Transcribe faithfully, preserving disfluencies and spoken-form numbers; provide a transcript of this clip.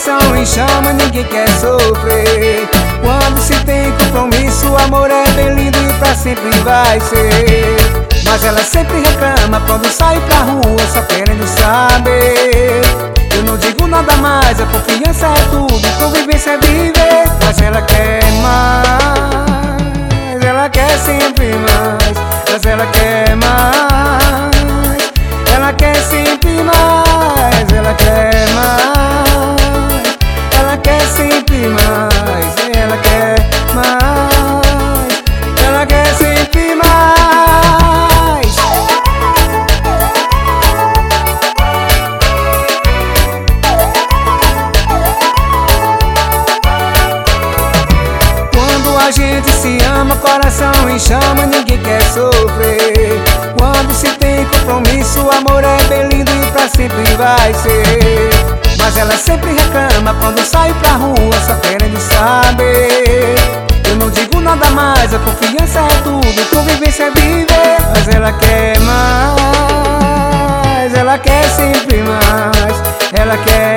coração em chama, ninguém quer sofrer. Quando se tem compromisso, o amor é bem lindo e pra sempre vai ser. Mas ela sempre reclama quando sai pra rua, só querendo saber. Eu não digo nada mais, a confiança é tudo, convivência é viver. Mas ela quer mais, ela quer sempre mais. Mas ela quer mais, ela quer sempre mais. Ela quer mais, ela quer sempre mais. Ela quer mais, ela quer sempre mais. Quando a gente se ama, coração em chama, ninguém quer sofrer. Quando se tem compromisso, o amor é bem lindo e pra sempre vai ser. Mas ela sempre reclama quando sai pra rua, só querendo saber. Eu não digo nada mais, a confiança é tudo, convivência é viver. Mas ela quer mais, ela quer sempre mais. Ela quer